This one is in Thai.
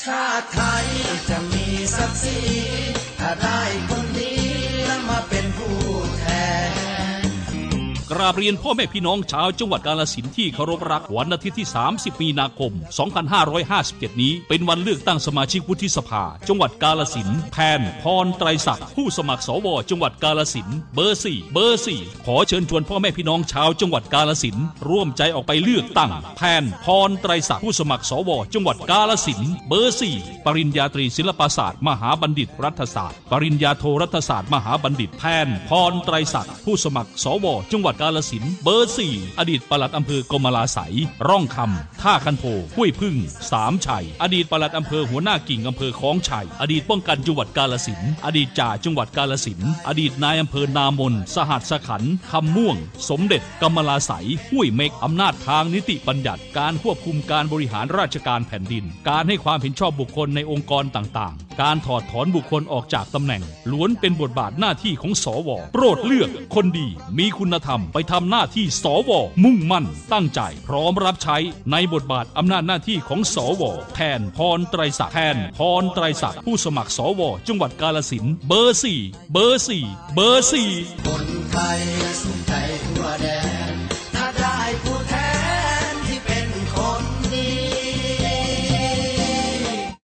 ชาติไทยจะมีศักดิ์ศรีถ้าได้คนดีแล้วมาเป็นผู้แทนกราบเรียนพ่อแม่พี่น้องชาวจังหวัดกาฬสินธุ์ที่เคารพรักวันอาทิตย์ที่30มีนาคม2557นี้เป็นวันเลือกตั้งสมาชิกวุฒิสภาจังหวัดกาฬสินธุ์แพนพรไตรศักดิ์ผู้สมัครสวจังหวัดกาฬสินธุ์เบอร์4ขอเชิญชวนพ่อแม่พี่น้องชาวจังหวัดกาฬสินธุ์ร่วมใจออกไปเลือกตั้งแพนพรไตรศักดิ์ผู้สมัครสวจังหวัดกาฬสินธุ์เบอร์4ปริญญาตรีศิลปศาสตร์มหาบัณฑิตรัฐศาสตร์ปริญญาโทรัฐศาสตร์มหาบัณฑิตแพนพรไตรศักดิ์ผู้สมัครสวจังหวัดกาฬสินธุ์เบอร์4อดีตปลัดอำเภอกมลาไสยร่องคำท่าคันโพห้วยพึ่งสามชัยอดีตปลัดอำเภอหัวหน้ากิ่งอำเภอคลองชัยอดีตป้องกันจังหวัดกาฬสินธุ์อดีตจ่าจังหวัดกาฬสินธุ์อดีตนายอำเภอนามนสหัสขันธ์คำม่วงสมเด็จกมลาไสยห้วยเม็กอำนาจทางนิติบัญญัติการควบคุมการบริหารราชการแผ่นดินการให้ความเห็นชอบบุคคลในองค์กรต่างๆการถอดถอนบุคคลออกจากตำแหน่งล้วนเป็นบทบาทหน้าที่ของสวโปรดเลือกคนดีมีคุณธรรมไปทำหน้าที่สวมุ่งมั่นตั้งใจพร้อมรับใช้ในบทบาทอำนาจหน้าที่ของสวแทนพรไตรศักดิ์ผู้สมัครสวจังหวัดกาฬสินธุ์เบอร์4คนไทยสุขใจทั่วแด